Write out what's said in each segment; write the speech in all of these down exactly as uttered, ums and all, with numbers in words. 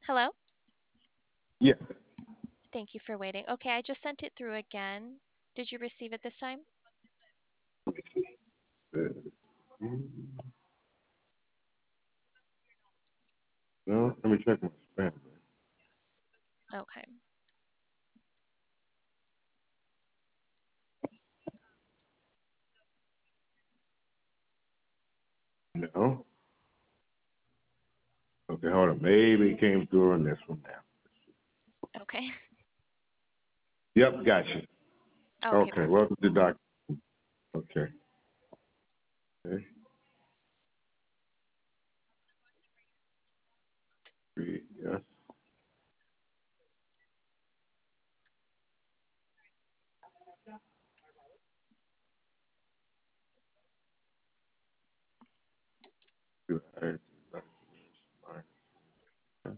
Hello? Yeah. Thank you for waiting. Okay, I just sent it through again. Did you receive it this time? Uh, No, let me check my spam. Okay. No. Okay, hold on. Maybe it came through on this one now. Okay. Yep, gotcha. Okay, Okay, perfect. welcome to Doc. Okay. Okay. Three, yes. Two, eight, nine, ten.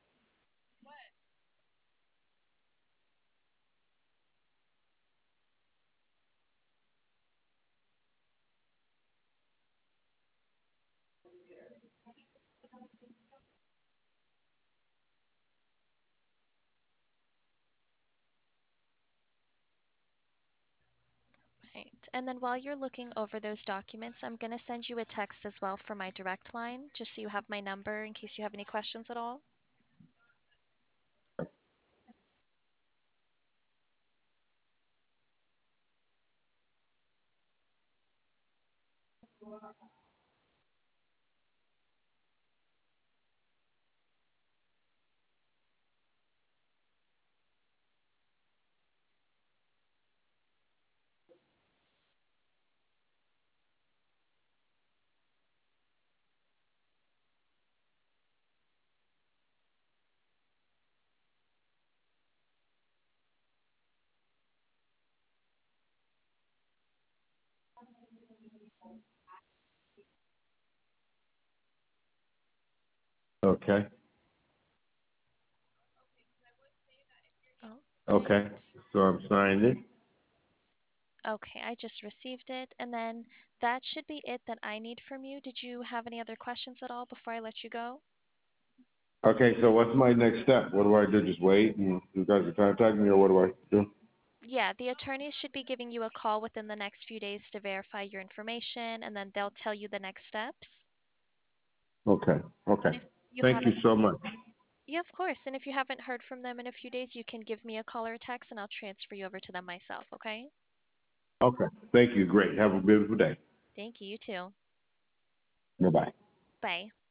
Right. And then while you're looking over those documents, I'm going to send you a text as well for my direct line, just so you have my number in case you have any questions at all. Okay. Oh, Okay. right. So I'm signed in. Okay, I just received it. And then that should be it that I need from you. Did you have any other questions at all before I let you go? Okay, so what's my next step? What do I do? Just wait and you guys will contact me or what do I do? Yeah, the attorneys should be giving you a call within the next few days to verify your information, and then they'll tell you the next steps. Okay. Okay. And if you Thank you haven't, so much. yeah, of course. And if you haven't heard from them in a few days, you can give me a call or a text, and I'll transfer you over to them myself, okay? Okay. Thank you. Great. Have a beautiful day. Thank you. You too. Bye bye. Bye.